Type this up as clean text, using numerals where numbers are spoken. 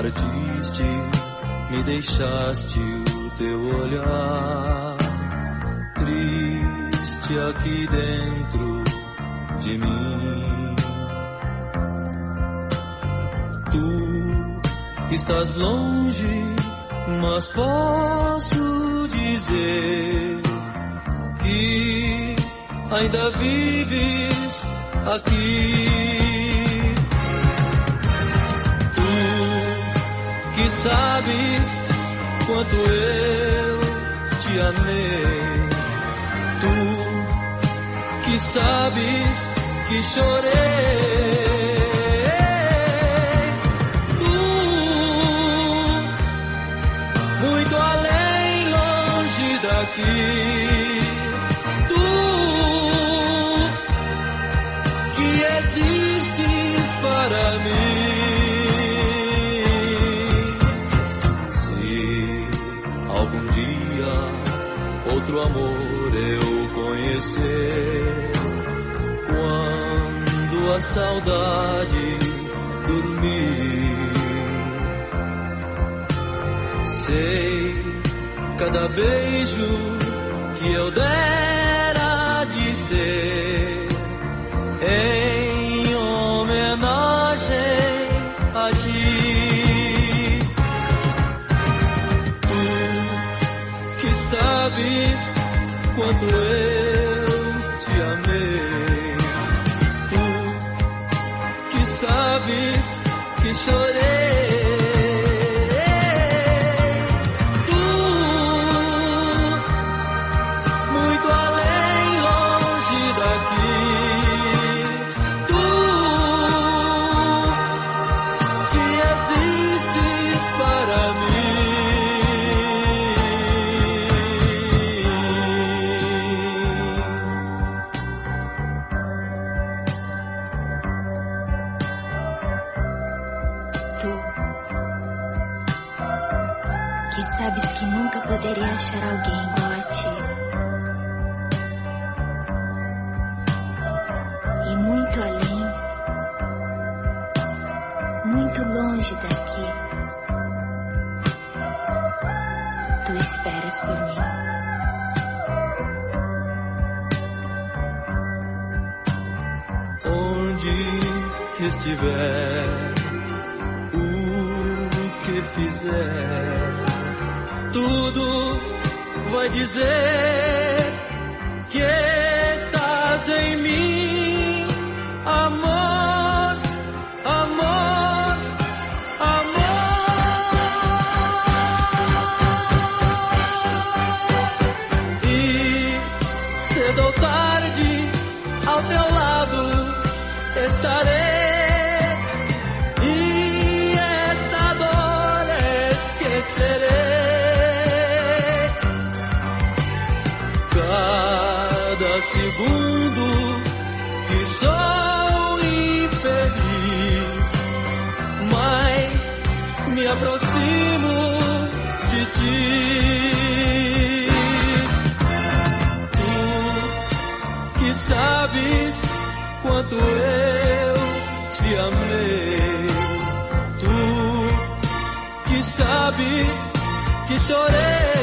partiste, me deixaste o teu olhar triste aqui dentro de mim. Tu estás longe, mas posso dizer que ainda vives aqui. Que sabes quanto eu te amei, tu que sabes que chorei, tu muito além, longe daqui, tu que existes para mim. Outro amor eu conhecer, quando a saudade dormir, sei cada beijo que eu dera dizer em homenagem a ti. Tu que sabes quanto eu te amei, tu que sabes que chorei, tu muito além, longe daqui, tu que existes para mim. Sabes que nunca poderia achar alguém igual a ti. E muito além, muito longe daqui, tu esperas por mim. Onde estiver, o que fizer, tudo vai dizer que estás em mim, amor, amor, amor. E cedo ou tarde, ao teu lado estarei. E esta dor esquecerei. Cada segundo que sou infeliz, mas me aproximo de ti. Tu que sabes quanto eu te amei, tu que sabes que chorei.